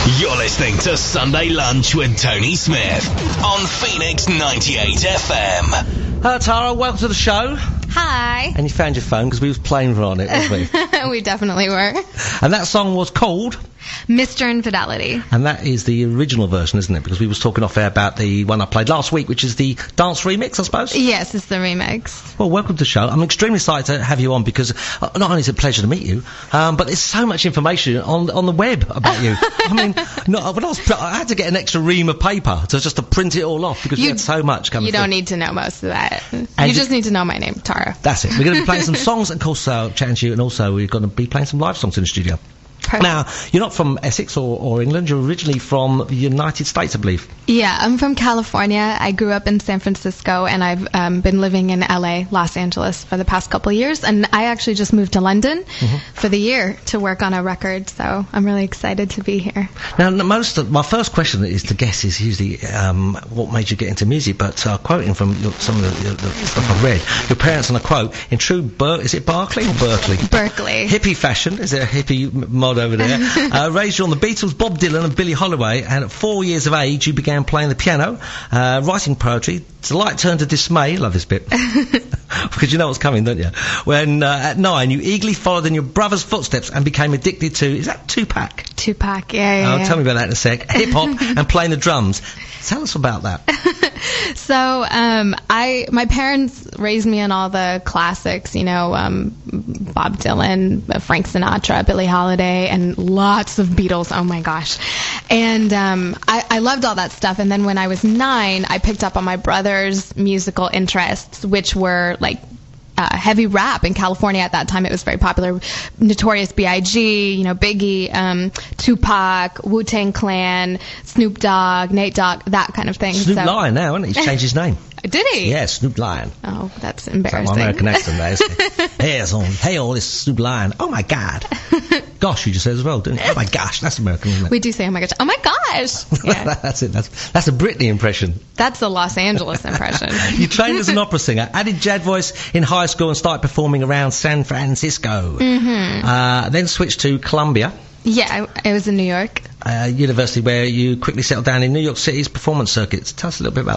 You're listening to Sunday Lunch with Tony Smith on Phoenix 98 FM. Hello, Tara. Welcome to the show. Hi. And you found your phone because we was playing on it, wasn't we? We definitely were. And that song was called Mr. Infidelity. And that is the original version, isn't it? Because we was talking off air about the one I played last week, which is the dance remix, I suppose? Yes, it's the remix. Well, welcome to the show. I'm extremely excited to have you on because not only is it a pleasure to meet you, but there's so much information on the web about you. I mean, I had to get an extra ream of paper just to print it all off because you had so much coming You through. don't need to know most of that. And you just need to know my name, Tara. That's it. We're going to be playing some songs, and of course, chatting to you, and also we're going to be playing some live songs in the studio. Perfect. Now, you're not from Essex or England. You're originally from the United States, I believe. Yeah, I'm from California. I grew up in San Francisco, and I've been living in LA, Los Angeles, for the past couple of years. And I actually just moved to London for the year to work on a record, so I'm really excited to be here. Now, my first question is to guess is usually what made you get into music, but quoting from some of the stuff I've read, your parents, and I quote, in true, is it Berkeley or Berkeley? Berkeley. Hippie fashion, is there a hippie mod over there? Raised you on the Beatles, Bob Dylan and Billie Holiday, and at 4 years of age you began playing the piano, writing poetry. Delight turned to dismay, love this bit, because you know what's coming, don't you? When at 9 you eagerly followed in your brother's footsteps and became addicted to, is that Tupac? Tupac, yeah. Tell me about that in a sec. Hip-hop and playing the drums. Tell us about that. So, my parents raised me on all the classics, Bob Dylan, Frank Sinatra, Billie Holiday, and lots of Beatles. Oh my gosh. And, I loved all that stuff. And then when I was 9, I picked up on my brother's musical interests, which were like, heavy rap in California at that time. It was very popular. Notorious B.I.G., Biggie, Tupac, Wu-Tang Clan, Snoop Dogg, Nate Dogg, that kind of thing. Snoop Lion now, hasn't he? He's changed his name. Did he? Yeah, Snoop Lion. Oh, that's embarrassing. That's my American accent there, isn't it? Hey, all this Snoop Lion. Oh my God. Gosh, you just said as well, didn't you? Oh my gosh, that's American, isn't it? We do say oh my gosh. Oh my gosh. Yeah. That's it. That's a Britney impression. That's the Los Angeles impression. You trained as an opera singer, added jazz voice in high school and started performing around San Francisco. Then switched to Columbia. Yeah, I was in New York. University, where you quickly settled down in New York City's performance circuits. Tell us a little bit about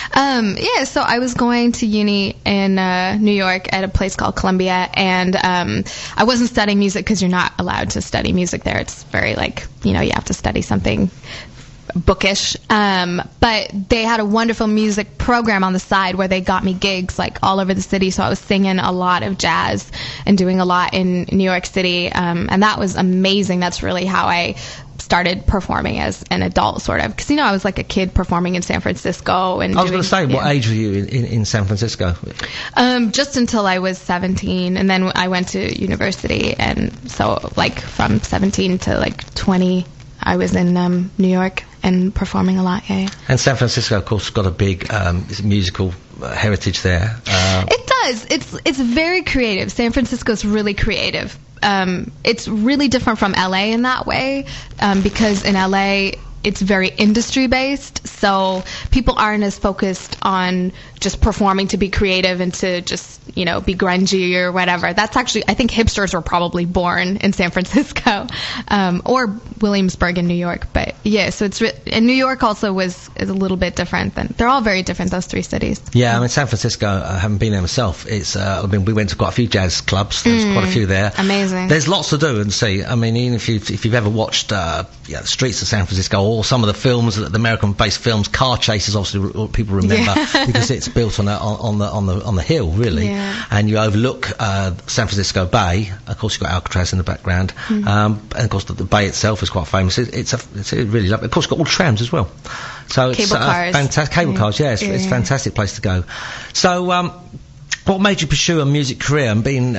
that. So I was going to uni in New York at a place called Columbia, and I wasn't studying music because you're not allowed to study music there. It's very you have to study something bookish, but they had a wonderful music program on the side where they got me gigs all over the city, so I was singing a lot of jazz and doing a lot in New York City, and that was amazing. That's really how I started performing as an adult, sort of, because I was like a kid performing in San Francisco. And I was going to say, what age were you in San Francisco? Just until I was 17, and then I went to university, and so from 17 to 20 I was in New York and performing a lot. Yeah. And San Francisco, of course, has got a big musical heritage there. It does. It's very creative. San Francisco's really creative. It's really different from LA in that way, because in LA it's very industry based, so people aren't as focused on just performing to be creative and to just be grungy or whatever. That's actually, I think hipsters were probably born in San Francisco, or Williamsburg in New York. But yeah, so and New York also is a little bit different. They're all very different, those three cities. Yeah, I mean, San Francisco, I haven't been there myself. We went to quite a few jazz clubs. There's quite a few there. Amazing. There's lots to do and see. I mean, even if you've ever watched the streets of San Francisco or some of the films, the American-based films, Car Chase is obviously what people remember because it's built on the hill, really. Yeah. And you overlook San Francisco Bay. Of course, you've got Alcatraz in the background, and of course the bay itself is quite famous. It's really lovely. Of course, you've got all trams as well. So it's fantastic. Cable cars, yeah. It's a fantastic place to go. So, what made you pursue a music career, and being,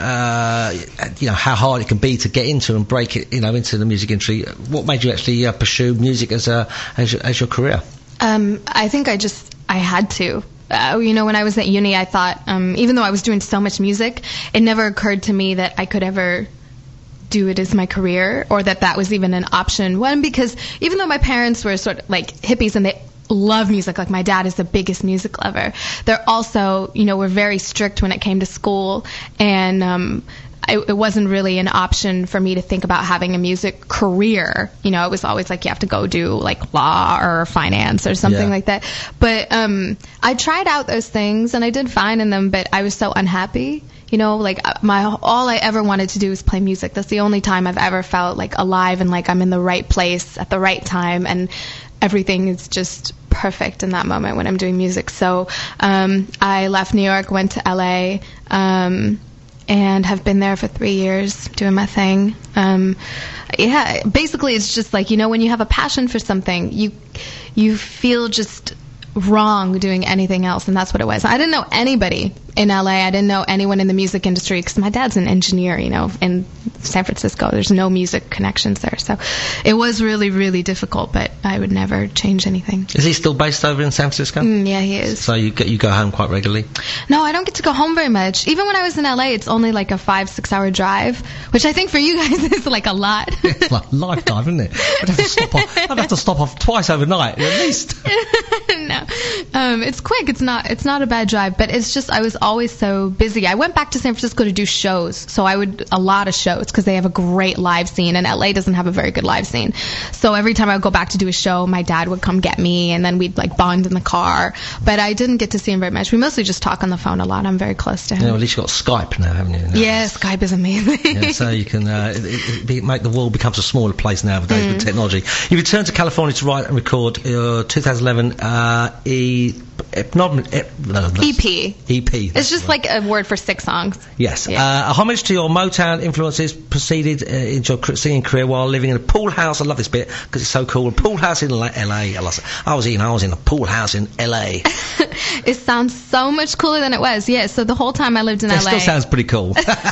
how hard it can be to get into and break it, into the music industry? What made you actually pursue music as your career? I think I had to. When I was at uni, I thought, even though I was doing so much music, it never occurred to me that I could ever do it as my career, or that was even an option. One, because even though my parents were sort of like hippies and they love music, like my dad is the biggest music lover, they're also, were very strict when it came to school, and it wasn't really an option for me to think about having a music career. You know, it was always like you have to go do like law or finance or something like that. But I tried out those things and I did fine in them, but I was so unhappy. You know, like all I ever wanted to do was play music. That's the only time I've ever felt like alive and like I'm in the right place at the right time, and everything is just perfect in that moment when I'm doing music. So I left New York, went to LA, and have been there for 3 years doing my thing. Basically it's just like, you know, when you have a passion for something, you feel just wrong doing anything else, and that's what it was. I didn't know anybody in LA. I didn't know anyone in the music industry because my dad's an engineer, you know, in San Francisco. There's no music connections there. So it was really, really difficult, but I would never change anything. Is he still based over in San Francisco? Yeah, he is. So you go home quite regularly? No, I don't get to go home very much. Even when I was in LA, it's only like a 5-6 hour drive, which I think for you guys is like a lot. It's like a lifetime, isn't it? I'd have to stop off twice overnight, at least. No. It's quick. It's not a bad drive, but it's just I was always so busy. I went back to San Francisco to do shows, so I would a lot of shows because they have a great live scene, and LA doesn't have a very good live scene. So every time I would go back to do a show, my dad would come get me, and then we'd like bond in the car. But I didn't get to see him very much. We mostly just talk on the phone a lot. I'm very close to him. Yeah, well, at least you've got Skype now, haven't you? Yeah, Skype is amazing. Yeah, so you can make the world becomes a smaller place nowadays with technology. You returned to California to write and record your 2011 EP. It's just like a word for 6 songs. Yes. Yeah. A homage to your Motown influences proceeded into your singing career while living in a pool house. I love this bit because it's so cool. A pool house in LA. I was in a pool house in LA. It sounds so much cooler than it was. Yeah. So the whole time I lived in LA. It still sounds pretty cool.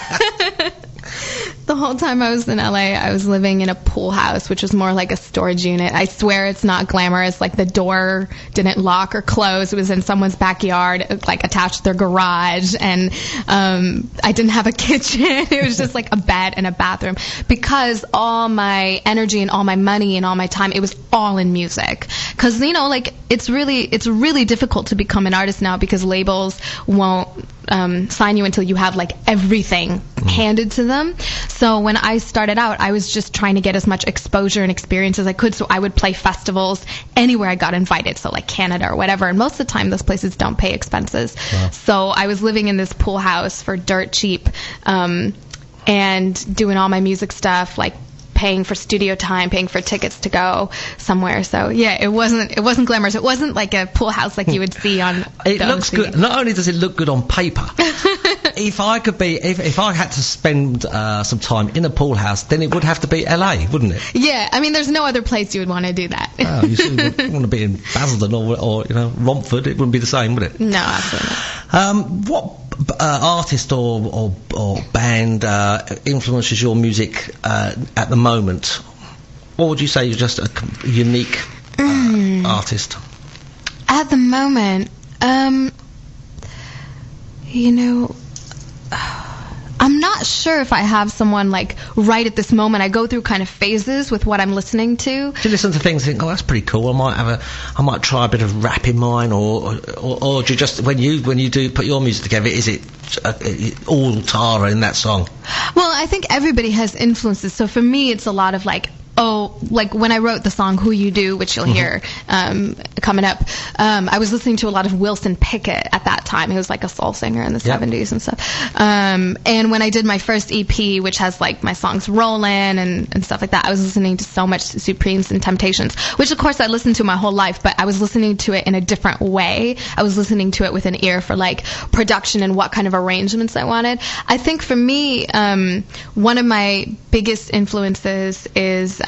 The whole time I was in LA, I was living in a pool house, which was more like a storage unit. I swear it's not glamorous. Like the door didn't lock or close. It was in someone's backyard, like attached to their garage. And I didn't have a kitchen. It was just like a bed and a bathroom. Because all my energy and all my money and all my time, it was all in music. Because, you know, like it's really difficult to become an artist now because labels won't sign you until you have like everything handed to them. So when I started out, I was just trying to get as much exposure and experience as I could. So I would play festivals anywhere I got invited, so like Canada or whatever. And most of the time, those places don't pay expenses. Wow. So I was living in this pool house for dirt cheap, and doing all my music stuff, like paying for studio time, paying for tickets to go somewhere. So yeah, it wasn't glamorous. It wasn't like a pool house like you would see on. It looks good. Not only does it look good on paper. If I had to spend some time in a pool house, then it would have to be LA, wouldn't it? Yeah, I mean, there's no other place you would want to do that. Oh, you wouldn't want to be in Basildon or you know Romford. It wouldn't be the same, would it? No, absolutely not. What artist or band influences your music at the moment? What would you say you're just a unique artist? At the moment, you know, I'm not sure if I have someone like right at this moment. I go through kind of phases with what I'm listening to. Do you listen to things and think, oh, that's pretty cool, I might try a bit of rap in mine, or do you just when you do put your music together, is it all Tara in that song? Well, I think everybody has influences. So for me, it's a lot of like like when I wrote the song Who You Do, which you'll hear coming up, I was listening to a lot of Wilson Pickett at that time. He was like a soul singer in the 70s and stuff. And when I did my first EP, which has like my songs Rollin' and stuff like that, I was listening to so much Supremes and Temptations, which of course I listened to my whole life, but I was listening to it in a different way. I was listening to it with an ear for like production and what kind of arrangements I wanted. I think for me, one of my biggest influences is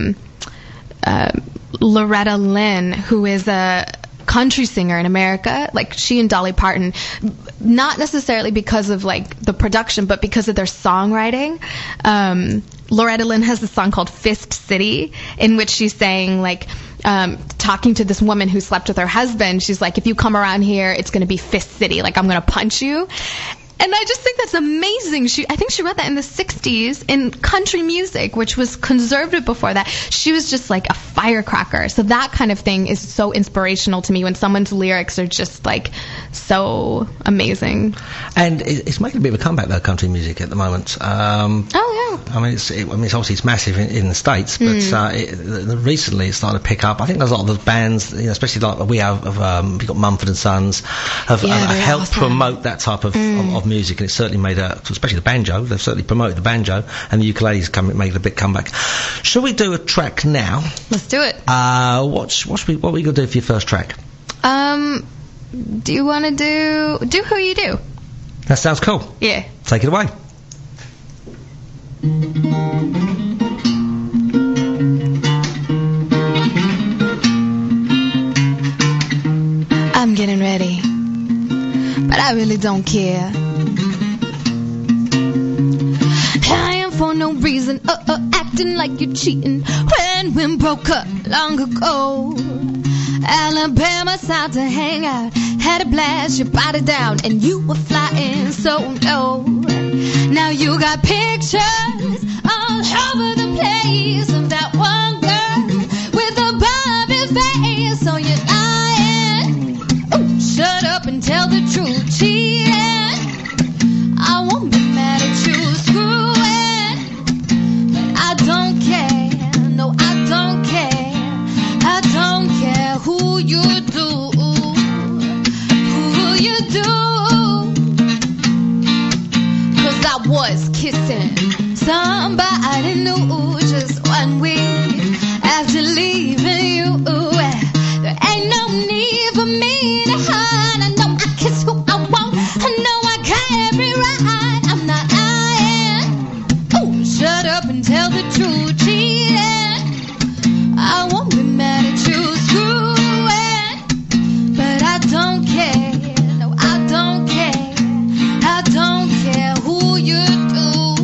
Loretta Lynn, who is a country singer in America. Like she and Dolly Parton, not necessarily because of like the production, but because of their songwriting. Loretta Lynn has a song called Fist City, in which she's saying like, talking to this woman who slept with her husband, she's like, if you come around here, it's going to be Fist City. Like, I'm going to punch you. And I just think that's amazing. I think she wrote that in the 60s in country music, which was conservative before that. She was just like a firecracker. So that kind of thing is so inspirational to me when someone's lyrics are just like so amazing. And it's making a bit of a comeback, though, country music at the moment. Oh, yeah. I mean, it's obviously it's massive in the States, but recently it's starting to pick up. I think there's a lot of those bands, especially like we have, we've got Mumford & Sons, have helped promote that type of music, and it's certainly made especially the banjo, they've certainly promoted the banjo, and the ukulele's made a big comeback. Shall we do a track now? Let's do it. What are we going to do for your first track? Do you want to do Who You Do? That sounds cool. Yeah. Take it away. I'm getting ready, but I really don't care. Lying for no reason, acting like you're cheating when we broke up long ago. Alabama side to hang out, had a blast, your body down, and you were flying so low. Now you got pictures all over the place of that one girl with a Barbie face. So you're lying. Ooh, shut up and tell the truth. Cheating. I won't be mad at you. Screwing. But I don't care. No, I don't care. I don't care who you do. Who you do. I was kissing somebody new just 1 week after leaving you. There ain't no need for me to hide. I know I kiss who I want. I know I got every right. I'm not lying. Ooh, shut up and tell the truth. Cheating. I won't be mad at you. Screwing. But I don't care. No, I don't care. I don't care who you do.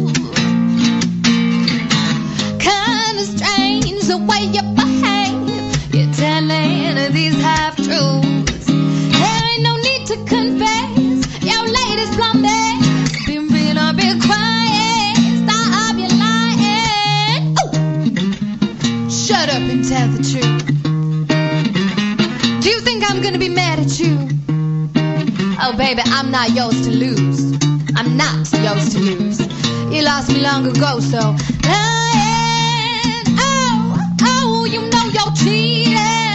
Kinda strange the way you behave. You're telling these half-truths. There ain't no need to confess. Your latest blondie. Be real or be quiet. Stop your lying. Ooh. Shut up and tell the truth. Do you think I'm gonna be mad at you? Oh, baby, I'm not yours to lose. I'm not yours to lose. You lost me long ago, so lying. Oh, you know you're cheating.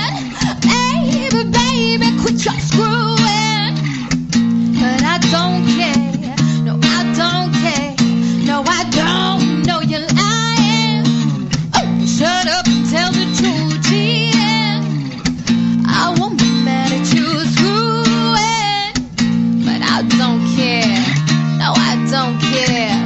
Baby, quit your screwing. But I don't care. No, I don't care. No, I don't. No, you're lying. Oh, shut up and tell the truth. Cheating. I won't be mad at you. Screwing. But I don't care. No, I don't care.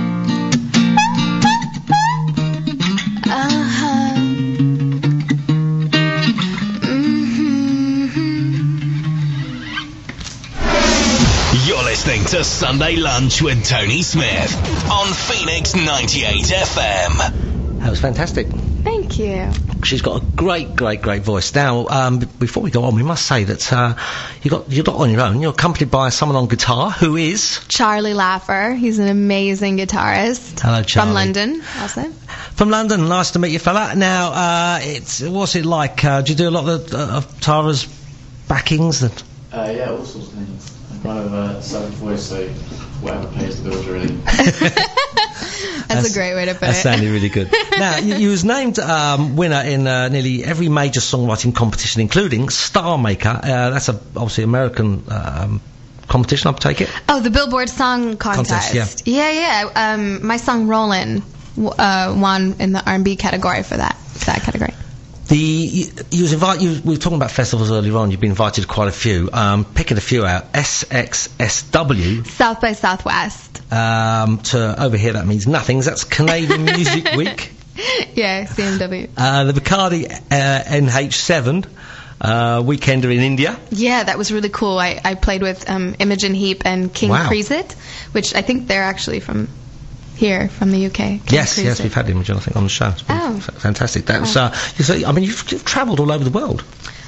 You're listening to Sunday Lunch with Tony Smith on Phoenix 98 FM. That was fantastic. Thank you. She's got a great voice. Now, before we go on, we must say that you're not on your own. You're accompanied by someone on guitar who is Charlie Laffer. He's an amazing guitarist. Hello, Charlie. From London, also. From London. Nice to meet you, fella. Now, what's it like? Do you do a lot of Tara's backings? Yeah, all sorts of things. I kind of self-voice, so whatever pays the bills, really. That's a great way to put it. That sounded really good. Now, you was named winner in nearly every major songwriting competition, including Star Maker. That's obviously American competition, I take it? Oh, the Billboard Song Contest. Yeah. My song Rollin' won in the R&B category for that category. We were talking about festivals earlier on. You've been invited to quite a few. Picking a few out. SXSW. South by Southwest. To over here, that means nothing. That's Canadian Music Week. Yeah, CMW. The Bacardi NH7. Weekender in India. Yeah, that was really cool. I played with Imogen Heap and King Creasit, which I think they're actually from here, from the UK. Yes, we've had Imogen, I think, on the show. It's been fantastic. That was, you've travelled all over the world.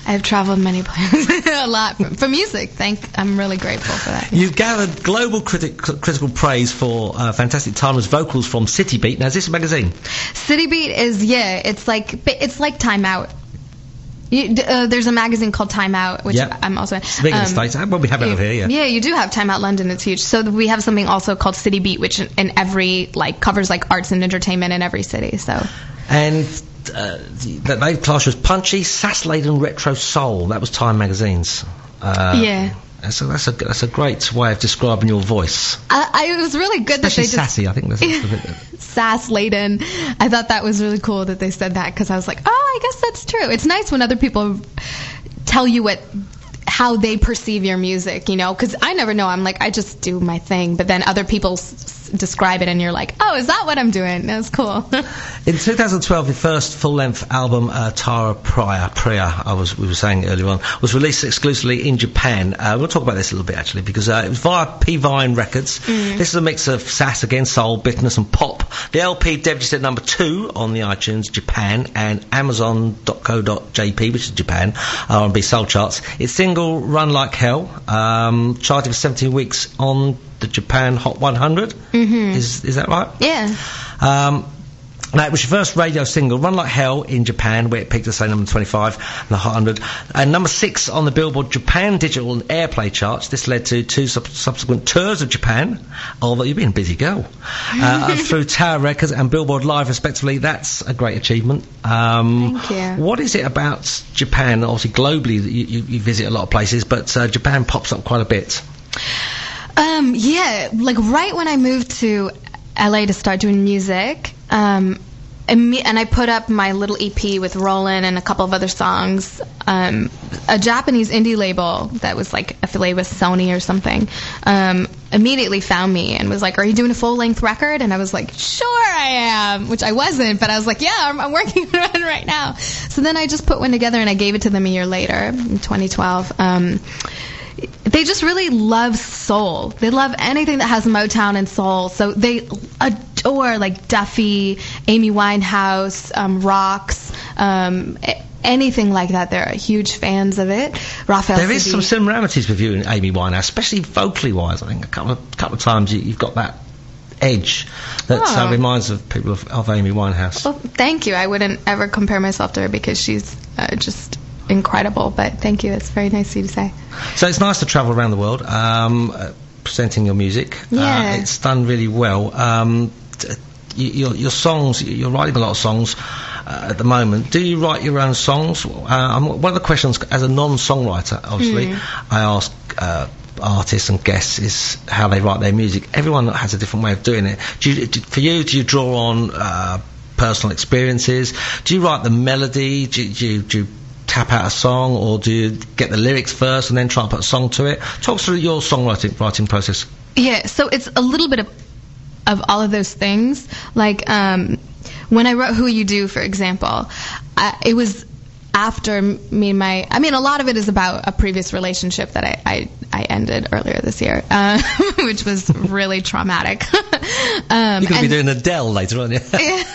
I've traveled many places, a lot for music. I'm really grateful for that. You've gathered global critical praise for fantastic timeless vocals from City Beat. Now, is this a magazine? City Beat is, it's like Time Out. There's a magazine called Time Out, which I'm also in. It's big in the States. Well, we have it over here, yeah. Yeah, you do have Time Out London. It's huge. So we have something also called City Beat, which in every, covers, arts and entertainment in every city, so. And that they class as punchy, sass-laden retro soul. That was Time Magazine's. So that's a great way of describing your voice. It was really good especially that they sassy. I think that's sass-laden. I thought that was really cool that they said that because I was like, I guess that's true. It's nice when other people tell you how they perceive your music, because I never know. I'm like, I just do my thing, but then other people describe it and you're like, is that what I'm doing? That's cool. In 2012, the first full-length album, Tara Priya, we were saying earlier on, was released exclusively in Japan. We'll talk about this a little bit actually, because it was via P-Vine Records. This is a mix of sass again, soul, bitterness and pop. The LP debuted at number 2 on the iTunes Japan and Amazon.co.jp, which is Japan, R&B soul charts. Its single Run Like Hell charted for 17 weeks on the Japan Hot 100. Is that right? Yeah. Now, it was your first radio single, Run Like Hell, in Japan, where it peaked at, say, number 25 in the Hot 100, and number 6 on the Billboard Japan Digital and Airplay charts. This led to 2 subsequent tours of Japan, although you've been a busy girl, through Tower Records and Billboard Live, respectively. That's a great achievement. Thank you. What is it about Japan, obviously globally, that you visit a lot of places, but Japan pops up quite a bit? Right when I moved to LA to start doing music, and I put up my little EP with Roland and a couple of other songs. A Japanese indie label that was affiliated with Sony or something immediately found me and was like, "Are you doing a full-length record?" And I was like, "Sure I am," which I wasn't, but I was like, "Yeah, I'm working on one right now." So then I just put one together and I gave it to them a year later, in 2012. They just really love soul. They love anything that has Motown and soul. So they adore Duffy, Amy Winehouse, Rocks, anything like that. They're huge fans of it. Raphael There is some similarities with you and Amy Winehouse, especially vocally wise. I think a couple of times you've got that edge that reminds of people of Amy Winehouse. Well, thank you. I wouldn't ever compare myself to her because she's just incredible, but thank you. It's very nice of you to say. So it's nice to travel around the world presenting your music. It's done really well. Your songs, you're writing a lot of songs at the moment. Do you write your own songs? One of the questions, as a non-songwriter, obviously, I ask artists and guests is how they write their music. Everyone has a different way of doing it. Do you draw on personal experiences? Do you write the melody? Do you tap out a song, or do you get the lyrics first and then try and put a song to it? Talk through your writing process. Yeah, so it's a little bit of all of those things. When I wrote Who You Do, for example, it was after me and a lot of it is about a previous relationship that I ended earlier this year, which was really traumatic. You're going to be doing Adele later on, yeah?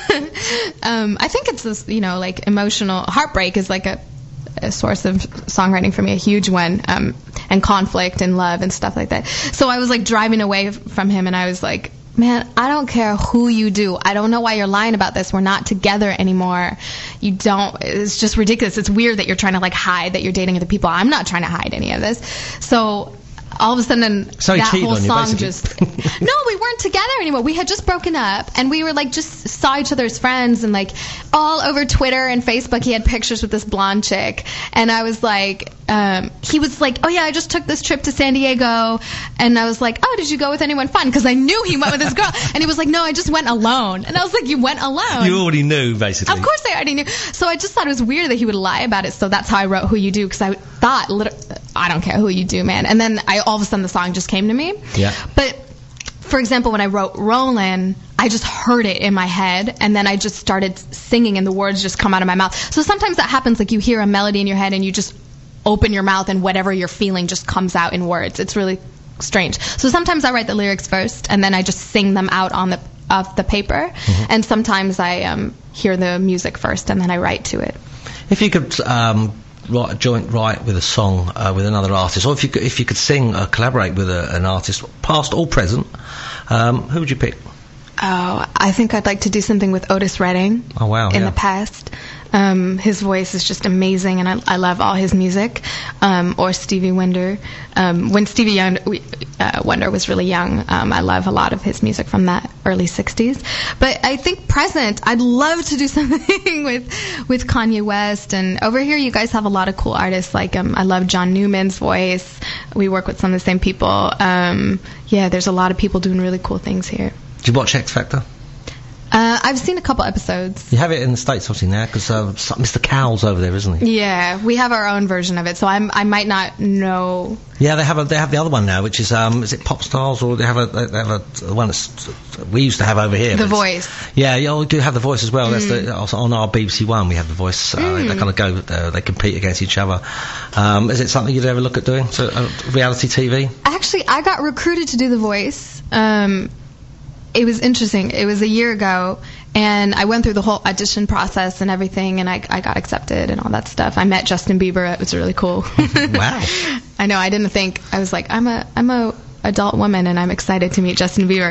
I think it's this, emotional heartbreak is a source of songwriting for me, a huge one, and conflict and love and stuff like that. So I was driving away from him, and I was like, man, I don't care who you do. I don't know why you're lying about this. We're not together anymore. It's just ridiculous. It's weird that you're trying to hide that you're dating other people. I'm not trying to hide any of this. So all of a sudden, so that whole song you, just... No, we weren't together anymore. We had just broken up, and we were just saw each other as friends, and all over Twitter and Facebook he had pictures with this blonde chick, and I was like, he was like, "Oh yeah, I just took this trip to San Diego," and I was like, "Oh, did you go with anyone fun?" Because I knew he went with this girl, and he was like, "No, I just went alone," and I was like, "You went alone?" You already knew, basically. Of course I already knew. So I just thought it was weird that he would lie about it. So that's how I wrote Who You Do, because I thought, I don't care who you do, man. And then all of a sudden the song just came to me. Yeah. But for example, when I wrote Rollin', I just heard it in my head, and then I just started singing, and the words just come out of my mouth. So sometimes that happens, you hear a melody in your head, and you just open your mouth, and whatever you're feeling just comes out in words. It's really strange. So sometimes I write the lyrics first, and then I just sing them out off the paper, and sometimes I hear the music first, and then I write to it. If you could write a joint write with a song with another artist, or if you could sing or collaborate with an artist, past or present, who would you pick? Oh, I think I'd like to do something with Otis Redding. Oh, wow. In the past. His voice is just amazing, and I love all his music. Or Stevie Wonder. When Stevie Wonder was really young, I love a lot of his music from that early 60s. But I think present, I'd love to do something with Kanye West. And over here, you guys have a lot of cool artists. Like, I love John Newman's voice. We work with some of the same people. There's a lot of people doing really cool things here. Do you watch X Factor? I've seen a couple episodes. You have it in the States, obviously, now, because Mr. Cowell's over there, isn't he? Yeah, we have our own version of it, so I might not know. Yeah, they have the other one now, which is it Pop Stars, or they have a one that's we used to have over here. The Voice. Yeah, we do have The Voice as well. That's also on our BBC One. We have The Voice. They kind of go, they compete against each other. Is it something you'd ever look at doing? So reality TV? Actually, I got recruited to do The Voice. It was interesting. It was a year ago, and I went through the whole audition process and everything, and I got accepted and all that stuff. I met Justin Bieber. It was really cool. Wow. I know. I didn't think. I was like, I'm a adult woman, and I'm excited to meet Justin Bieber.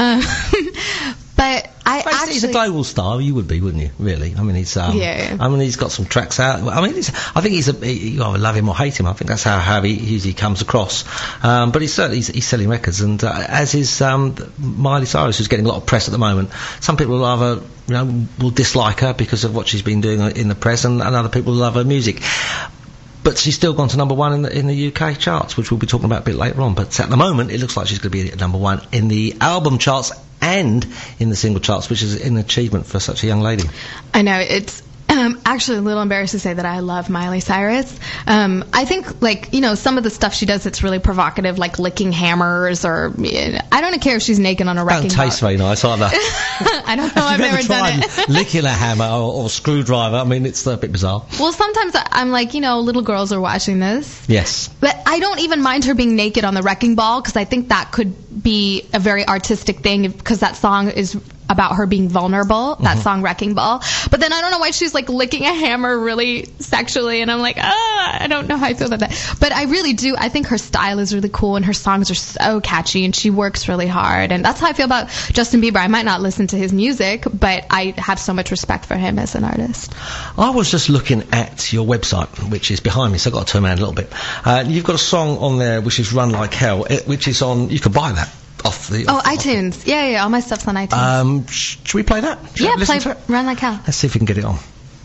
But he's a global star. You would be, wouldn't you? Really? I mean, he's I mean, he's got some tracks out. I mean, I think you either love him or hate him. I think that's how he usually comes across. But he's selling records, and as is Miley Cyrus, who's getting a lot of press at the moment. Some people will either will dislike her because of what she's been doing in the press, and other people love her music. But she's still gone to number one in the UK charts, which we'll be talking about a bit later on. But at the moment, it looks like she's going to be at number one in the album charts and in the single charts, which is an achievement for such a young lady. I know. It's actually a little embarrassed to say that I love Miley Cyrus. I think, like, some of the stuff she does that's really provocative, like licking hammers, or I don't care if she's naked on a wrecking ball. Don't taste very nice either. I don't know. I've never done it. Licking a hammer or screwdriver. I mean, it's a bit bizarre. Well, sometimes I'm like, little girls are watching this. Yes. But I don't even mind her being naked on the wrecking ball, because I think that could be a very artistic thing, because that song is about her being vulnerable, that song Wrecking Ball. But then I don't know why she's like licking a hammer really sexually, and I'm like, I don't know how I feel about that. But I really do. I think her style is really cool, and her songs are so catchy, and she works really hard. And that's how I feel about Justin Bieber. I might not listen to his music, but I have so much respect for him as an artist. I was just looking at your website, which is behind me, so I've got to turn around a little bit. You've got a song on there which is Run Like Hell, which is on, you could buy that. iTunes. Yeah, all my stuff's on iTunes. Should we play that? Yeah, play Run Like Hell. Let's see if we can get it on.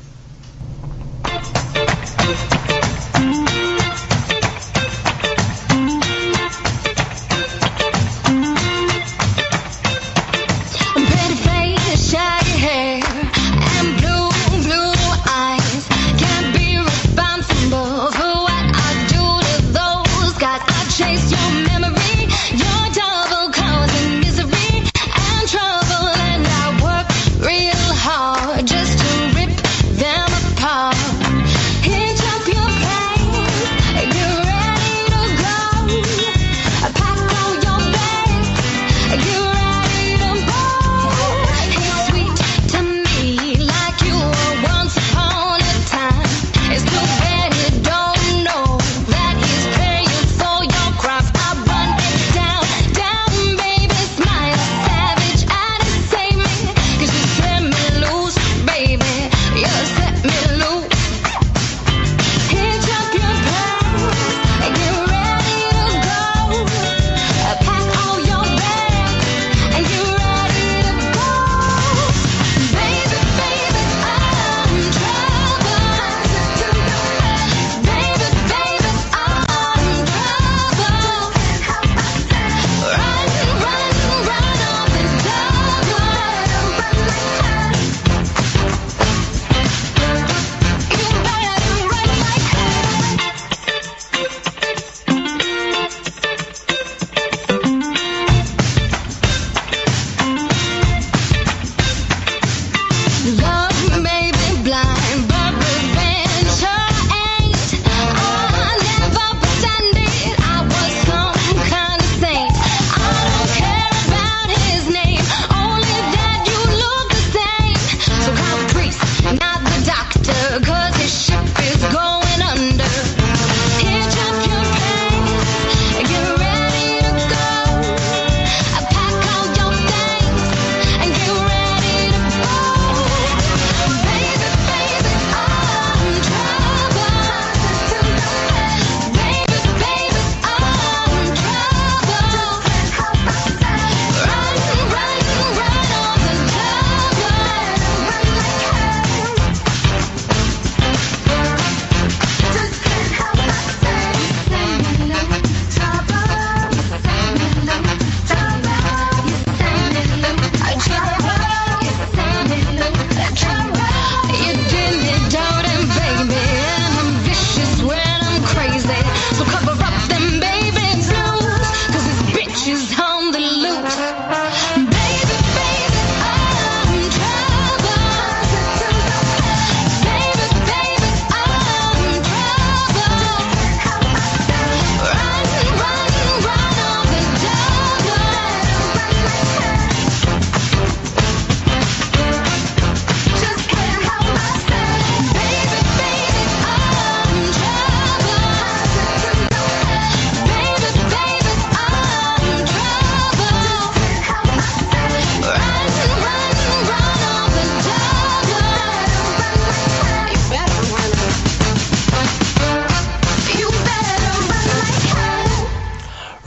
Pretty face, shaggy hair, and blue eyes. Can't be responsible for what I do to those guys. I chase your memory, your double causing misery and trouble, and I work real hard just to rip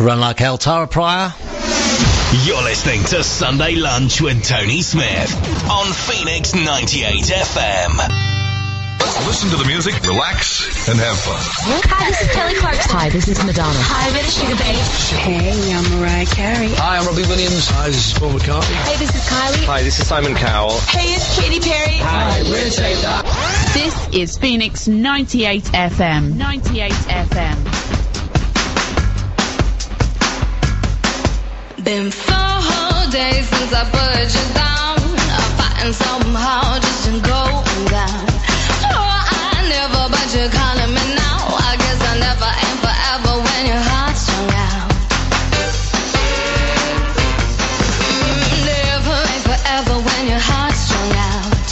Run Like Hell, Tara Pryor. You're listening to Sunday Lunch with Tony Smith on Phoenix 98 FM. Listen to the music, relax, and have fun. Hi, this is Kelly Clarkson. Hi, this is Madonna. Hi, this is Sugar Babe. Hey, I'm Mariah Carey. Hi, I'm Robbie Williams. Hi, this is Paul McCartney. Hey, this is Kylie. Hi, this is Simon Cowell. Hey, it's Katy Perry. Hi, we're Taylor. This is Phoenix 98 FM. 98 FM. Been 4 days since I put you down. I'm fighting somehow just to go down. But you're calling me now. I guess I never am forever when your heart's strung out. Never ain't forever when your heart's strung out.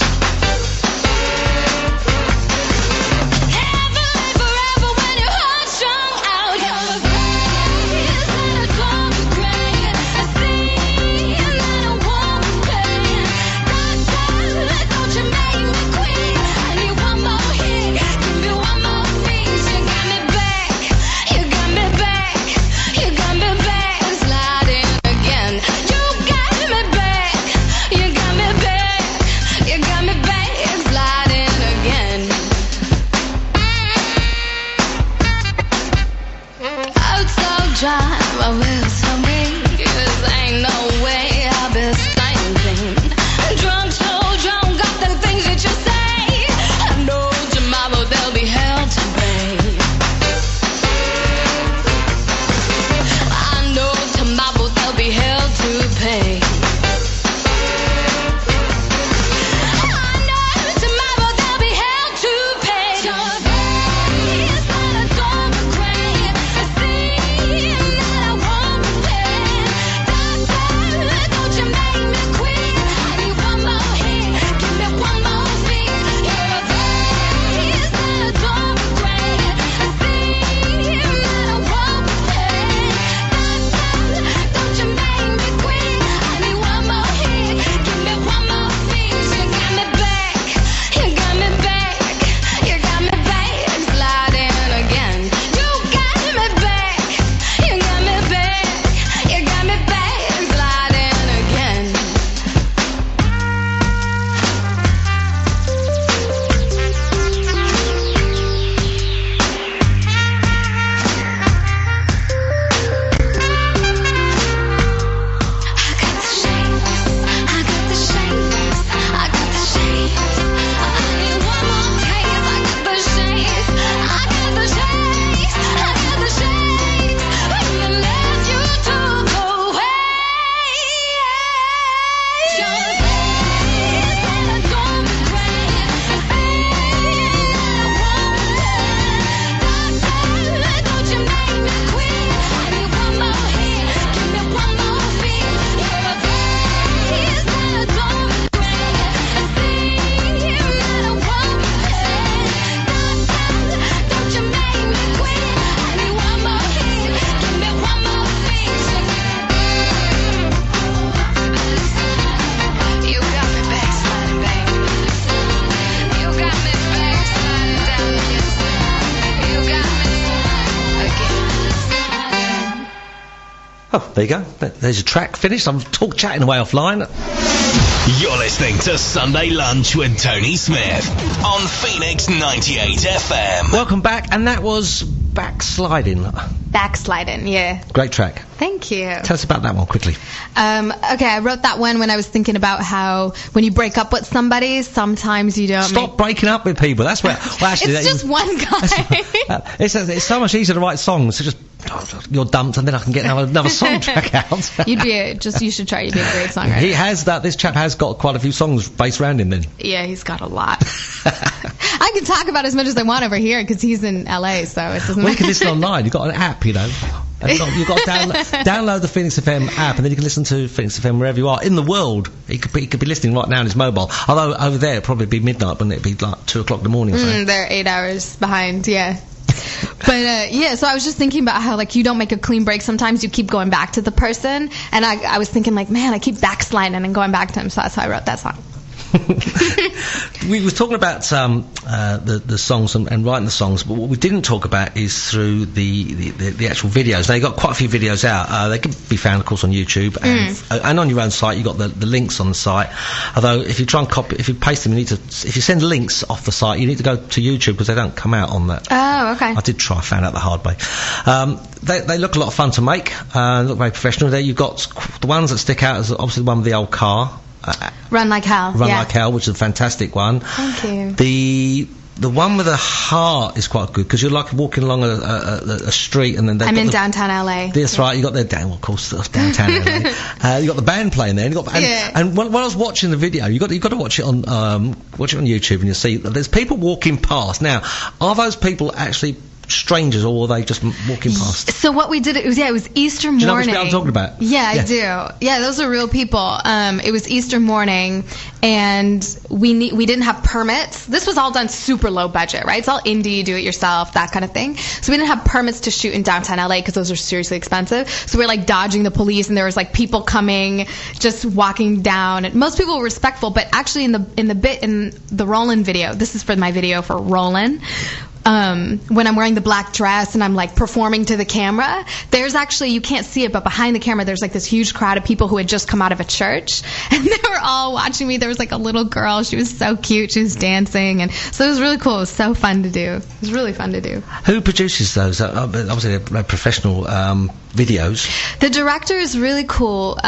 Never ain't forever when your heart's strung out. Your face that I don't regret. I see that I won't regret. Don't you make me quit? I need one more hit. One more piece, you got me back, you got me back, you got me back, sliding again. You got me back, you got me back, you got me back, sliding again. Out so dry, my lips are weak, 'cause ain't no way I'll be staying clean. Drunk, so drunk, got the things that you say. I know tomorrow they'll be hell to pay. I know tomorrow there'll be hell to pay. I know tomorrow there'll be hell to pay. Your face that I don't regret. I see that I won't regret. Don't you make me quit? I need one more hit. Give me one more beat. Your face that I don't regret. I see that I won't regret. Don't you make me quit? I need one more hit. Give me one more beat. You got me back. You got me back. You got me back. Sliding again. You got me back. You got me back. You got me back. Sliding again. I got the shades. I got the shades. I need one more taste. I got the shades. I got the shades. I got the shades. When you left, you took away. Your face that I don't regret. I see that I won't regret. Don't you make me quit? I need one more hit. Give me one more beat. Your face that I don't regret. I see that I won't regret. Don't you make me quit? I need one more hit. Give me one more beat. You got me backsliding, baby. You got me backsliding down the inside. You got me again. Oh, there you go. There's your track finished. I'm chatting away offline. You're listening to Sunday Lunch with Tony Smith on Phoenix 98 FM. Welcome back, and that was Backsliding. Backsliding, yeah. Great track. Thank you. Tell us about that one quickly. Okay, I wrote that one when I was thinking about how when you break up with somebody, sometimes you don't. Stop breaking up with people. That's where. Well, actually, it's just one guy. It's so much easier to write songs. So just you're dumped, and then I can get another song track out. You should try. You'd be a great songwriter. He has that. This chap has got quite a few songs based around him. Then. Yeah, he's got a lot. I can talk about as much as I want over here because he's in LA, so it doesn't. Well, you can listen online. You've got an app, you know. You've got to download the Phoenix FM app, and then you can listen to Phoenix FM wherever you are in the world. He could be listening right now on his mobile. Although over there it'd probably be midnight, wouldn't it? It'd be like 2 o'clock in the morning. They're 8 hours behind. Yeah. But so I was just thinking about how you don't make a clean break. Sometimes you keep going back to the person, and I was thinking man, I keep backsliding and going back to him. So that's how I wrote that song. We were talking about the songs and writing the songs, but what we didn't talk about is through the actual videos. Now, you've got quite a few videos out. They can be found, of course, on YouTube and on your own site. You've got the links on the site. Although, if you try and copy, if you paste them, if you send links off the site, you need to go to YouTube because they don't come out on that. Oh, okay. I did try, found out the hard way. They look a lot of fun to make. Look very professional. There, you've got the ones that stick out as obviously the one with the old car. Run Like Hell. Like Hell, which is a fantastic one. Thank you. The one with the heart is quite good because you're like walking along a street and then I'm in downtown LA. That's right. You got of course, downtown LA. You got the band playing there. And when I was watching the video, you got to watch it on YouTube and you'll see that there's people walking past. Now, are those people actually strangers or were they just walking past? So what we did, it was Easter morning. Do you know which bit I'm talking about? Yeah, I do. Yeah, those are real people. It was Easter morning and we didn't have permits. This was all done super low budget, right? It's all indie, do it yourself, that kind of thing. So we didn't have permits to shoot in downtown LA because those are seriously expensive. So we were like dodging the police and there was like people coming, just walking down. And most people were respectful, but actually in the Rollin' video, this is for my video for Rollin', when I'm wearing the black dress and I'm like performing to the camera, there's actually, you can't see it, but behind the camera there's like this huge crowd of people who had just come out of a church and they were all watching me. There was like a little girl, she was so cute, she was dancing, and so it was really cool. It was so fun to do. It was really fun to do. Who produces those? Obviously they're professional videos. The director is really cool.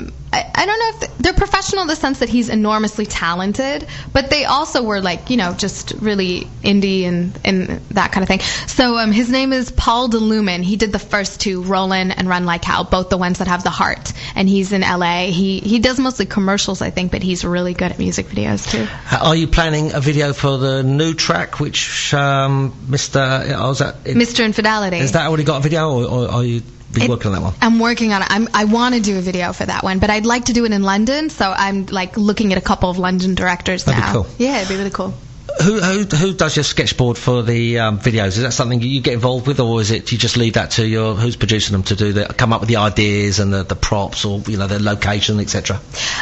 I don't know if they're professional in the sense that he's enormously talented, but they also were like, just really indie and that kind of thing. So his name is Paul DeLumen. He did the first two, Rollin' and Run Like Hell, both the ones that have the heart. And he's in LA. He does mostly commercials, I think, but he's really good at music videos too. Are you planning a video for the new track, which Mr. Infidelity? Has that already got a video, or are you working on that one? I'm working on it. I want to do a video for that one, but I'd like to do it in London, so I'm like looking at a couple of London directors now. That'd be cool. Yeah, it'd be really cool. Who does your sketchboard for the videos? Is that something you get involved with, or is it you just leave that to who's producing them to come up with the ideas and the props, or the location, etc.?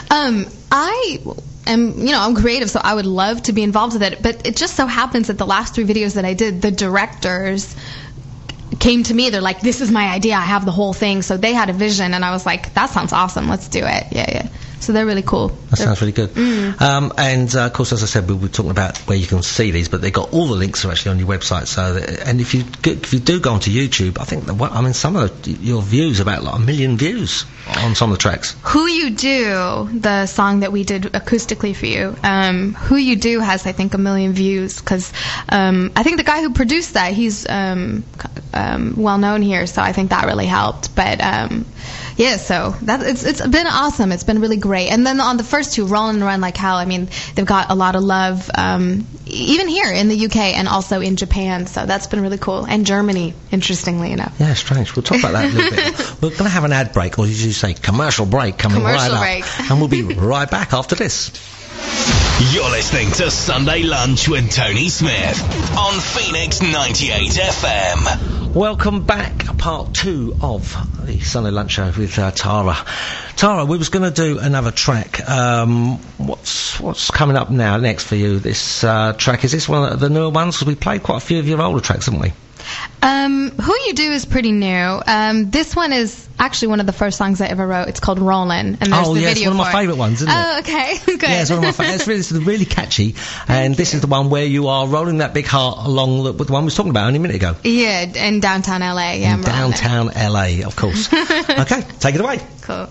I'm creative, so I would love to be involved with it, but it just so happens that the last 3 videos that I did, the directors came to me. They're like, this is my idea, I have the whole thing. So they had a vision and I was like, that sounds awesome, let's do it. Yeah. So they're really cool. That sounds really good. And of course, as I said, we were talking about where you can see these, but they got all the links are actually on your website. So and if you do go onto YouTube, I think some of your views, about like 1 million views on some of the tracks. Who You Do, the song that we did acoustically for you, Who You Do has, I think, 1 million views because I think the guy who produced that, he's well known here, so I think that really helped. But yeah, so it's been awesome. It's been really great. And then on the first 2, Rollin' and Run Like Hell, they've got a lot of love, even here in the UK and also in Japan. So that's been really cool. And Germany, interestingly enough. Yeah, strange. We'll talk about that a little bit. We're going to have an ad break, or did you say commercial break coming right up? And we'll be right back after this. You're listening to Sunday Lunch with Tony Smith on Phoenix 98 FM. Welcome back, part 2 of the Sunday Lunch Show with Tara. Tara, we was going to do another track. What's coming up now next for you? This track, is this one of the newer ones? Because we played quite a few of your older tracks, haven't we? Who You Do is pretty new. This one is actually one of the first songs I ever wrote. It's called Rollin', and there's the video it's one of my favourite ones, isn't it? Oh, okay, good. Yeah, it's one of my favourites. It's really catchy, and this is the one where you are rolling that big heart along with the one we was talking about only a minute ago. Yeah, in downtown LA. Yeah, in downtown LA, of course. Okay, take it away. Cool.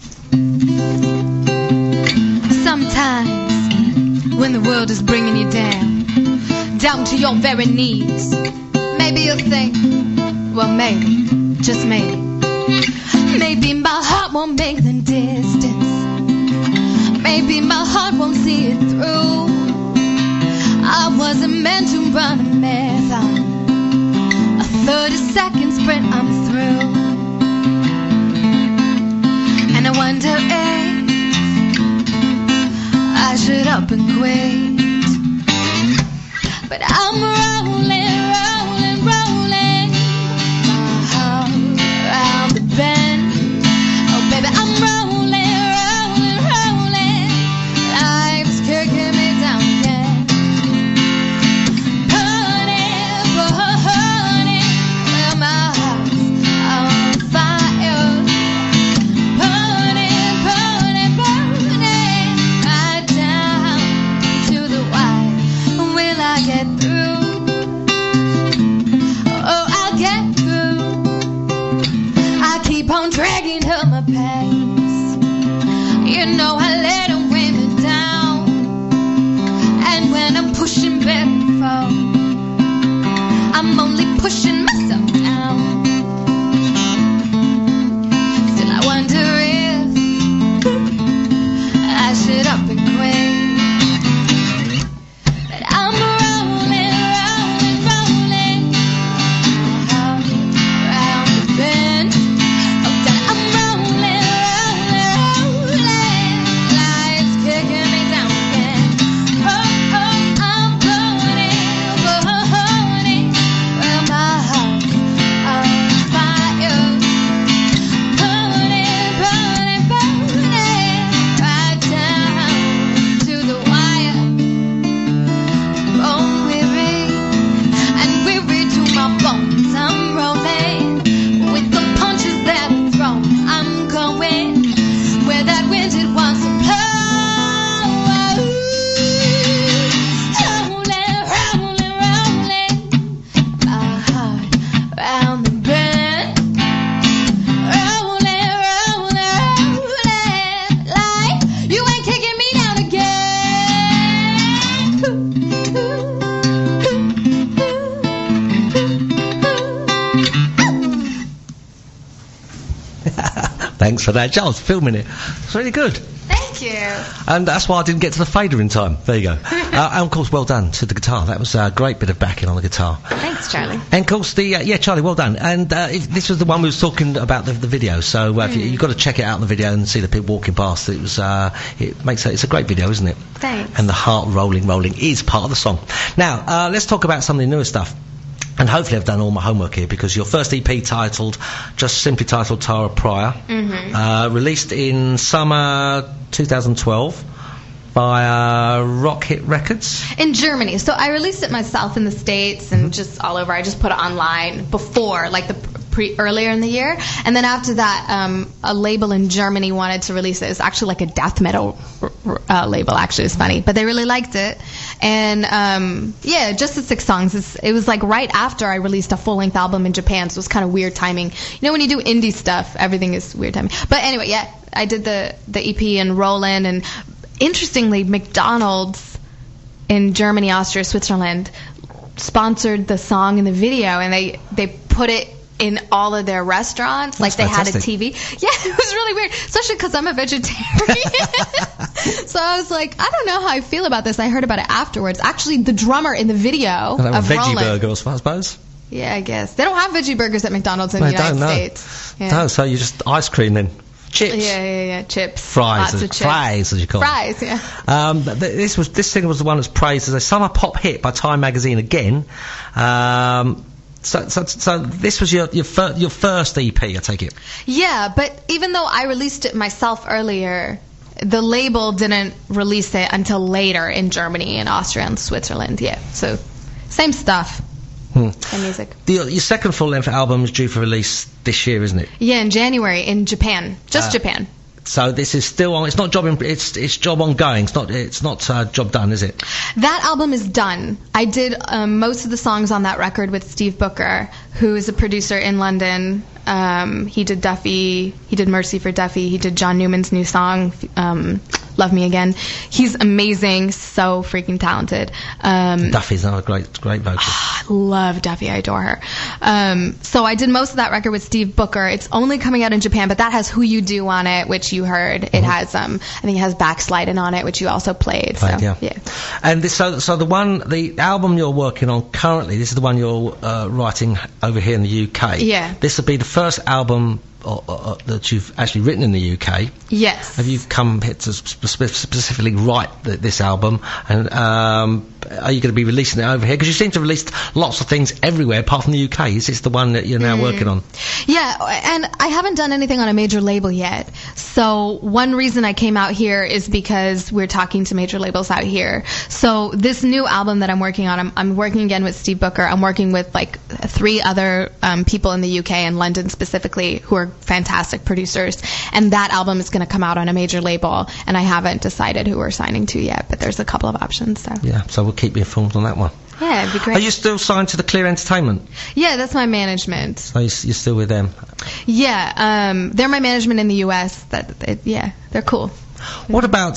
Sometimes, when the world is bringing you down to your very knees, maybe you'll think, well, maybe, just maybe my heart won't make the distance. Maybe my heart won't see it through. I wasn't meant to run a marathon. A 30-second sprint, I'm through. And I wonder if I should up and quit. But I'm rolling, my heart around the bend. Oh baby, I'm rolling. Life's Thanks for that. I was filming it. It's really good. Thank you. And that's why I didn't get to the fader in time. There you go. And of course, well done to the guitar. That was a great bit of backing on the guitar. Thanks, Charlie. And of course, Charlie, well done. And this was the one we was talking about the video. So if you've got to check it out in the video and see the people walking past. It's a great video, isn't it? Thanks. And the heart rolling is part of the song. Now let's talk about some of the newer stuff. And hopefully I've done all my homework here, because your first EP just simply titled Tara Pryor, released in summer 2012 via Rock Hit Records. In Germany. So I released it myself in the States and just all over. I just put it online before, like earlier in the year. And then after that, a label in Germany wanted to release it. It's actually like a death metal label, actually. It's funny. But they really liked it. And, just the 6 songs. It was like right after I released a full-length album in Japan, so it was kind of weird timing. You know, when you do indie stuff, everything is weird timing. But anyway, I did the EP in Roland, and interestingly, McDonald's in Germany, Austria, Switzerland sponsored the song in the video, and they put it in all of their restaurants. That's like they fantastic. Had a TV. Yeah, it was really weird, especially because I'm a vegetarian. So I was like, I don't know how I feel about this. I heard about it afterwards. Actually, the drummer in the video of veggie Roland, burger, I suppose. Yeah, I guess. They don't have veggie burgers at McDonald's in the United States. Yeah. No, so you just ice cream then. Chips. Yeah. Chips. Fries. Lots of chips. Fries, as you call them. Fries, yeah. This single was the one that's praised as a summer pop hit by Time Magazine again. So this was your first EP, I take it? Yeah, but even though I released it myself earlier, the label didn't release it until later in Germany and Austria and Switzerland. Yeah, so same stuff. Same music. Your second full-length album is due for release this year, isn't it? Yeah, in January in Japan. Just Japan. So this is still on. It's not it's job ongoing. It's not job done, is it? That album is done. I did most of the songs on that record with Steve Booker, who is a producer in London. He did Duffy. He did Mercy for Duffy. He did John Newman's new song, Love Me Again. He's amazing, so freaking talented. Duffy's a great vocalist. I love Duffy. I adore her. So I did most of that record with Steve Booker. It's only coming out in Japan, but that has Who You Do on it, which you heard. It has, I think it has Backsliding on it, which you also played. So, yeah. And so the album you're working on currently, this is the one you're writing over here in the UK. Yeah. This will be the first album that you've actually written in the UK. Yes. Have you come here to specifically write this album? And are you going to be releasing it over here? Because you seem to have released lots of things everywhere apart from the UK. Is this the one that you're now working on? Yeah, and I haven't done anything on a major label yet. So one reason I came out here is because we're talking to major labels out here. So this new album that I'm working on, I'm working again with Steve Booker. I'm working with like 3 other people in the UK and London specifically who are fantastic producers. And that album is going to come out on a major label. And I haven't decided who we're signing to yet, but there's a couple of options. So. Yeah, so we'll keep you informed on that one. Yeah, it'd be great. Are you still signed to the Clear Entertainment? Yeah, that's my management. So you're still with them? Yeah, they're my management in the US. They're cool. What about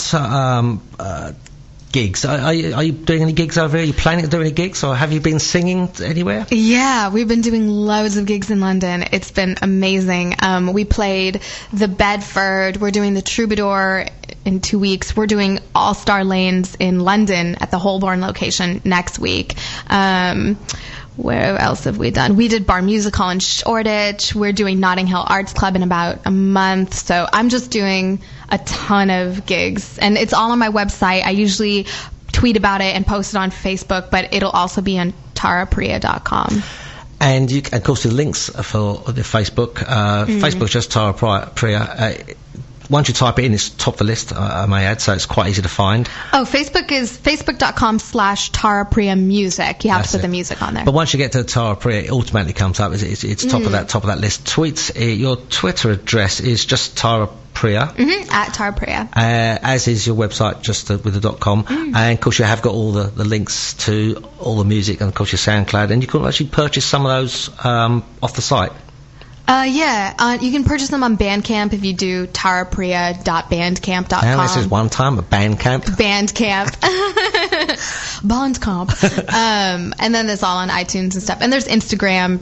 gigs? Are you doing any gigs over here? Are you planning to do any gigs, or have you been singing anywhere? Yeah, we've been doing loads of gigs in London. It's been amazing. We played the Bedford. We're doing the Troubadour in 2 weeks. We're doing All Star Lanes in London at the Holborn location next week. Where else have we done? We did Bar Music Hall in Shoreditch. We're doing Notting Hill Arts Club in about a month. So I'm just doing a ton of gigs. And it's all on my website. I usually tweet about it and post it on Facebook, but it'll also be on tarapriya.com. And of course, the links for the Facebook. Facebook's just Tara Priya. Once you type it in, it's top of the list, I may add, so it's quite easy to find. Oh, Facebook is facebook.com/Tara Priya Music. You have to put the music on there. But once you get to Tara Priya, it automatically comes up. It's top of that list. Tweets. Your Twitter address is just Tara Priya. At Tara Priya. As is your website, just with the .com. And of course, you have got all the links to all the music, and of course your SoundCloud, and you can actually purchase some of those off the site. You can purchase them on Bandcamp if you do tarapriya.bandcamp.com. Now this is one time a Bandcamp. Bandcamp. Bandcamp. And then there's all on iTunes and stuff. And there's Instagram,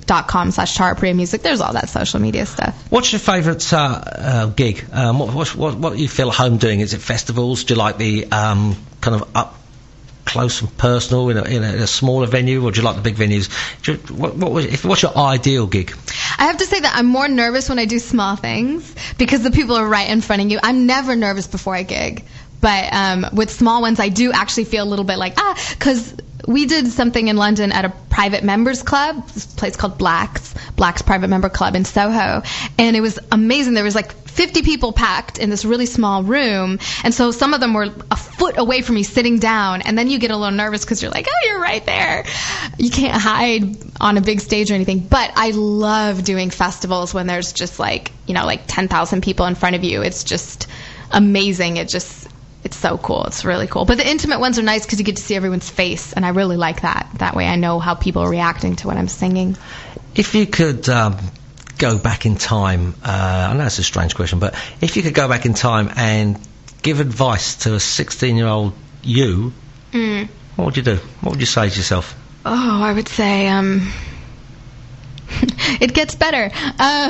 Facebook.com/Tara Priya Music. There's all that social media stuff. What's your favourite gig? What do you feel at home doing? Is it festivals? Do you like the kind of up close and personal in a smaller venue, or do you like the big venues? What's your ideal gig? I have to say that I'm more nervous when I do small things because the people are right in front of you. I'm never nervous before I gig, but with small ones I do actually feel a little bit like because we did something in London at a private members club, this place called Black's Private Member Club in Soho, and it was amazing. There was like 50 people packed in this really small room, and so some of them were a foot away from me sitting down, and then you get a little nervous because you're like, oh, you're right there. You can't hide on a big stage or anything, but I love doing festivals when there's just like 10,000 people in front of you. It's just amazing. It's so cool. It's really cool. But the intimate ones are nice because you get to see everyone's face, and I really like that. That way I know how people are reacting to what I'm singing. If you could go back in time, I know it's a strange question, but if you could go back in time and give advice to a 16-year-old you, what would you do? What would you say to yourself? Oh, I would say, it gets better. No,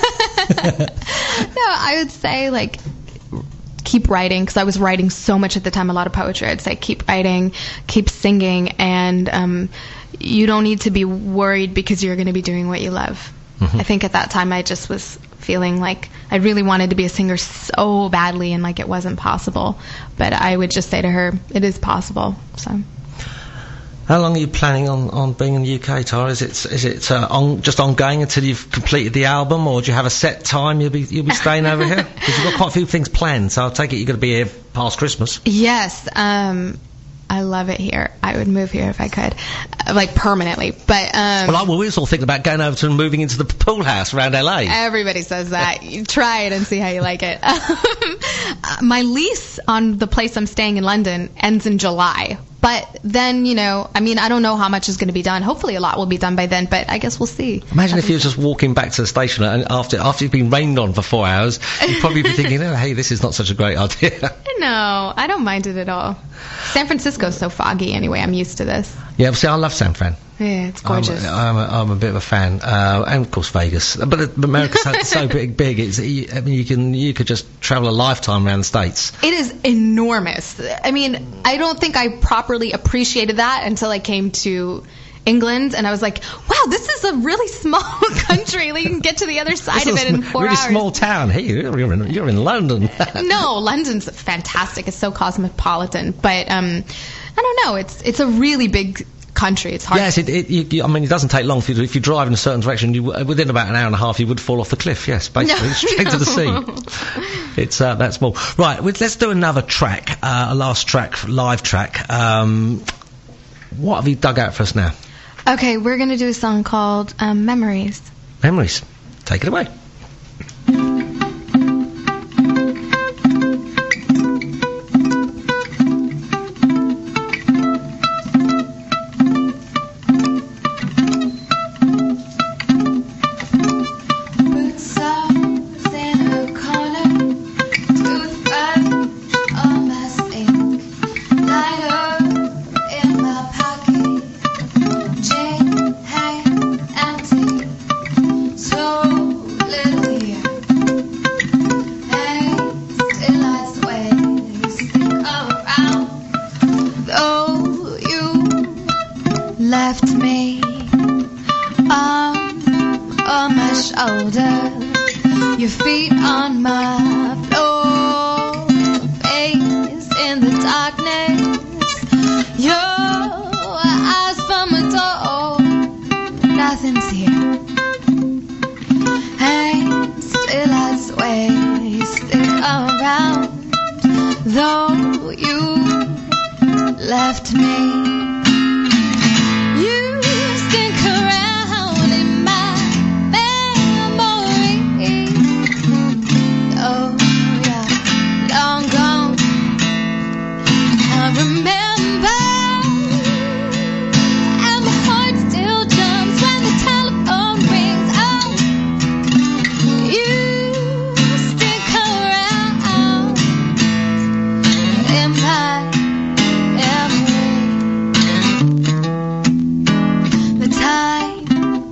I would say, like, keep writing, because I was writing so much at the time, a lot of poetry. I'd say keep writing, keep singing, and you don't need to be worried because you're going to be doing what you love. I think at that time I just was feeling like I really wanted to be a singer so badly, and like it wasn't possible. But I would just say to her, it is possible. So. How long are you planning on being in the UK, Tara? Is it just ongoing until you've completed the album, or do you have a set time you'll be staying over here? Because you've got quite a few things planned, so I'll take it you're going to be here past Christmas. Yes, I love it here. I would move here if I could, like permanently. But well, we was all thinking about going over to and moving into the pool house around LA. Everybody says that. You try it and see how you like it. My lease on the place I'm staying in London ends in July. But then, I don't know how much is going to be done. Hopefully a lot will be done by then, but I guess we'll see. Imagine if you were just walking back to the station and after you've been rained on for 4 hours, you'd probably be thinking, oh, hey, this is not such a great idea. No, I don't mind it at all. San Francisco's so foggy anyway. I'm used to this. Yeah, see, I love San Fran. Yeah, it's gorgeous. I'm a bit of a fan, and of course Vegas. But America's so big. You could just travel a lifetime around the States. It is enormous. I don't think I properly appreciated that until I came to England, and I was like, wow, this is a really small country. You can get to the other side of it in 4 hours. Really small town. Hey, you're in London. No, London's fantastic. It's so cosmopolitan. But I don't know. It's a really big country. It's hard. Yes, it doesn't take long. If you drive in a certain direction, within about an hour and a half, you would fall off the cliff. Yes, basically, straight to the sea. It's that small. Right, let's do another track, a last track, live track. What have you dug out for us now? Okay, we're going to do a song called Memories. Memories. Take it away.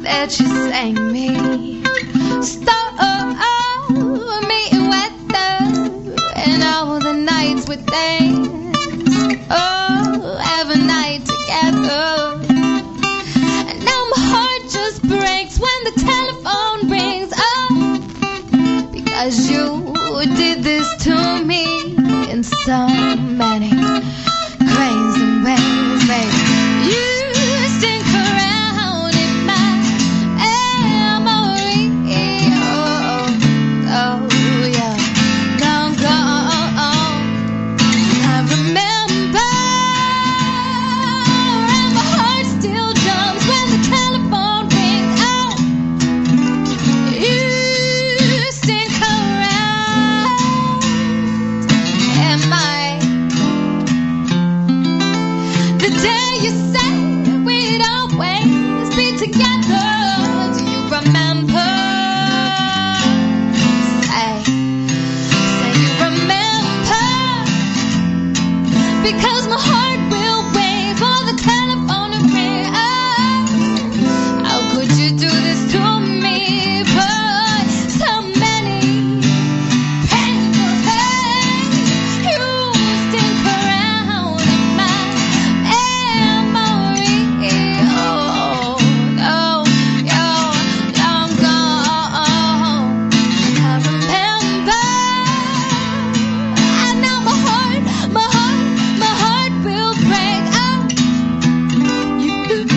that you sang me. Stormy weather and all the nights we danced. Oh, every night together. And now my heart just breaks when the telephone rings. Oh, because you did this to me in so many crazy ways, baby. You stink around in my memory. Oh, yeah. Long gone. I remember, and my heart still jumps when the telephone rings. Oh, you stink around in my. The day you said we'd always be together, do you remember? Say you remember, because my heart will wait for the telephone to ring. Oh, how could you do this to me? But so many painful things. You stink around in my memory. Oh, no, you're long gone. I remember, and now my heart will break. Oh, you.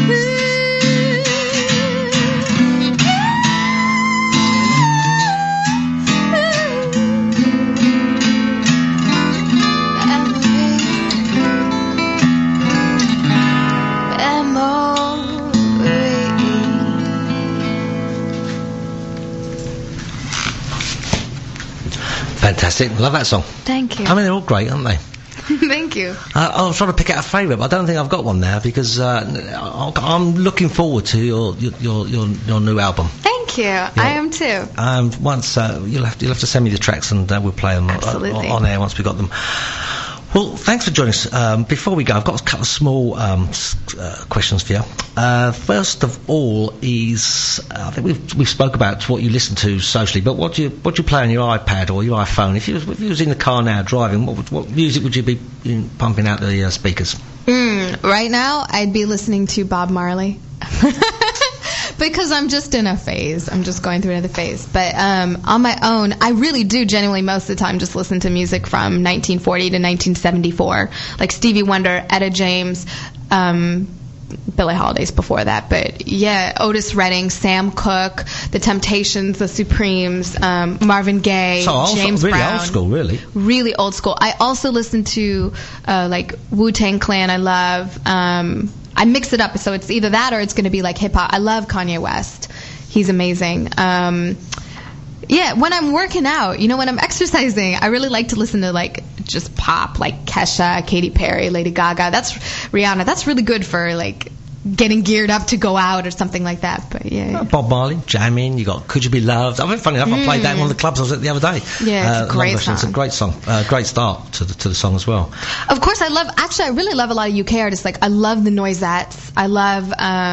Fantastic. Love that song. Thank you. I mean, they're all great, aren't they? Thank you. I was trying to pick out a favourite, but I don't think I've got one now because I'm looking forward to your new album. Thank you. I am too. Once you'll have to send me the tracks and we'll play them on air once we got them. Well, thanks for joining us. Before we go, I've got a couple of small questions for you. First of all is, I think we spoke about what you listen to socially, but what do you play on your iPad or your iPhone? If you was in the car now driving, what music would you be pumping out the speakers? Right now, I'd be listening to Bob Marley. Because I'm just in a phase. I'm just going through another phase. But on my own, I really do genuinely most of the time just listen to music from 1940 to 1974. Like Stevie Wonder, Etta James, Billie Holiday's before that. But yeah, Otis Redding, Sam Cooke, The Temptations, The Supremes, Marvin Gaye, James really Brown. Old school, really. Really old school. I also listen to like Wu-Tang Clan I love. I mix it up, so it's either that or it's going to be like hip-hop. I love Kanye West. He's amazing. Yeah, when I'm working out, when I'm exercising, I really like to listen to, like, just pop, like Kesha, Katy Perry, Lady Gaga. That's Rihanna. That's really good for, like, getting geared up to go out or something like that. But, yeah. Bob Marley, jamming. You got Could You Be Loved. I mean, funny enough, I played that in one of the clubs I was at the other day. Yeah, it's a great song. It's a great song. Great start to the song as well. Of course, I really love a lot of UK artists. Like, I love the Noisettes. I love,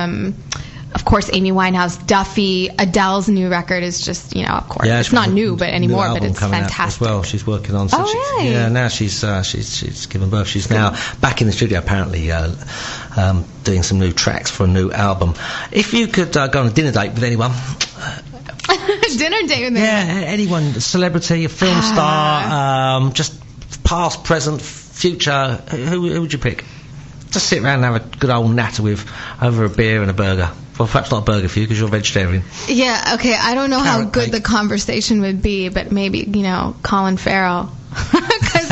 of course, Amy Winehouse, Duffy. Adele's new record is just, of course, it's not new, but anymore, but it's fantastic. As well, she's working on. Really? Yeah, now she's given birth. She's now back in the studio, apparently, doing some new tracks for a new album. If you could go on a dinner date with anyone. Dinner date with anyone? Yeah, anyone, a celebrity, a film star, just past, present, future. Who would you pick? Just sit around and have a good old natter with over a beer and a burger. Well, perhaps not a burger for you because you're a vegetarian. Yeah, okay. I don't know how good the conversation would be, but maybe, Colin Farrell. Because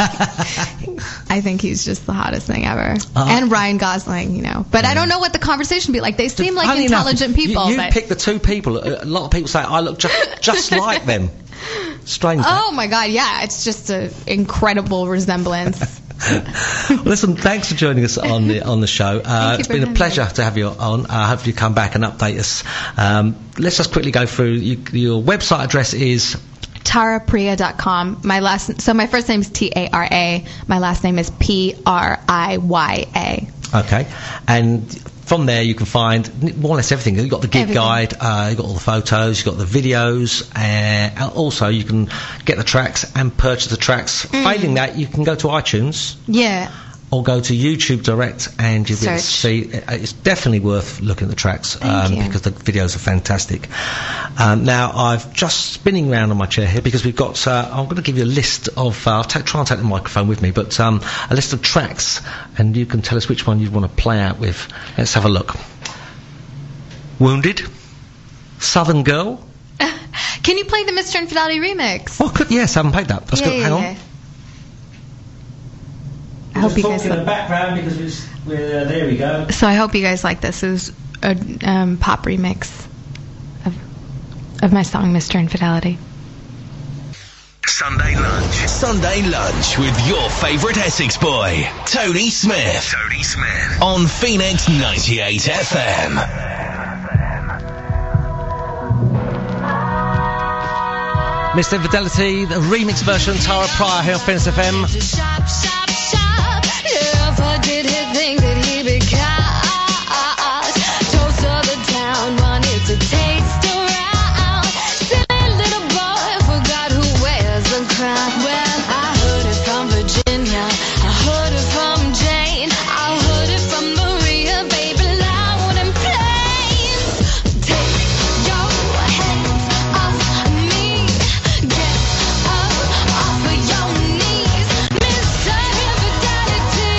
I think he's just the hottest thing ever. And Ryan Gosling, But I don't know what the conversation would be like. They seem like intelligent people. You pick the two people. A lot of people say, I look just like them. Strange. Oh, my God, yeah. It's just an incredible resemblance. Listen, thanks for joining us on the show. It's been a pleasure to have you on. I hope you come back and update us. Let's just quickly go through. Your website address is tarapriya.com. My first name is Tara. My last name is Priya. Okay. And from there you can find more or less everything. You've got the gig guide, you've got all the photos, you've got the videos, and also you can get the tracks and purchase the tracks. Failing that, you can go to iTunes. Yeah. Or go to YouTube Direct and you'll be able to see. It's definitely worth looking at the tracks because the videos are fantastic. Now, I've just spinning around on my chair here because we've got. I'm going to give you a list of. I'll try and take the microphone with me, but a list of tracks, and you can tell us which one you'd want to play out with. Let's have a look. Wounded, Southern Girl. Can you play the Mr. Infidelity remix? Oh, yes, I haven't played that. That's good. Hang on. I hope you guys in the background because we're there we go. So I hope you guys like this. It was a pop remix of my song Mr. Infidelity. Sunday lunch with your favourite Essex boy, Tony Smith. On Phoenix 98 FM. Mr. Infidelity, the remix version, Tara Pryor here on Phoenix FM. Did he think that he became toast of the town, wanted to taste around. Silly little boy forgot who wears the crown. Well, I heard it from Virginia, I heard it from Jane, I heard it from Maria, baby, loud and plain. Take your hands off me, get up off of your knees, Mr. Infidelity.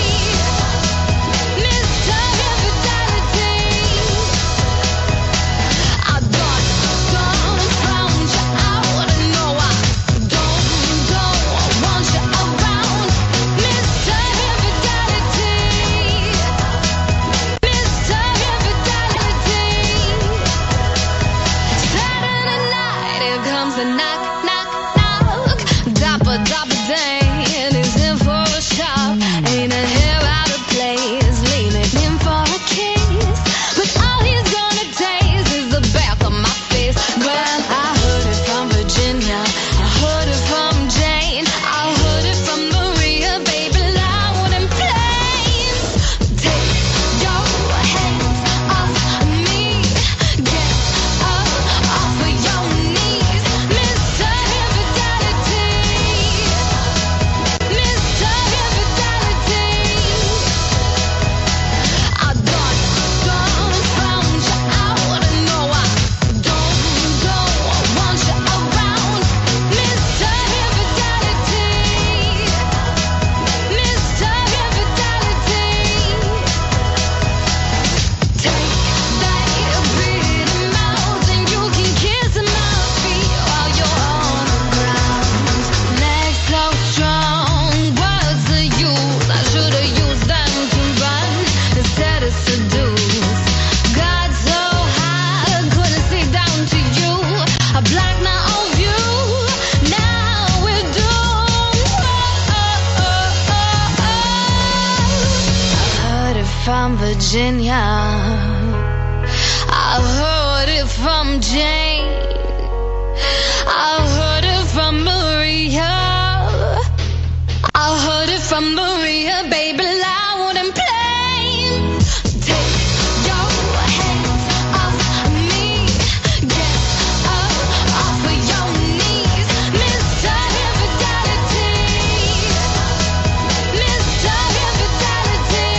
From Virginia, I've heard it from Jane, I've heard it from Maria, I've heard it from Maria, baby, loud and plain. Take your hands off me, get up off of your knees, Mr. Infidelity, Mr. Infidelity.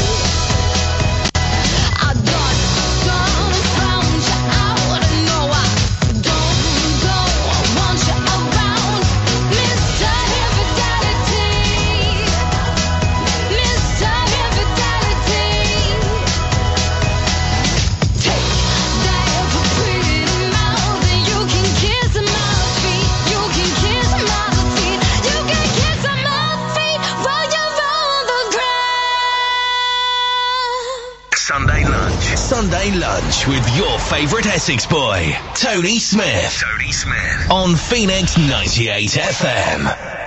Sunday lunch with your favourite Essex boy, Tony Smith. On Phoenix 98 FM.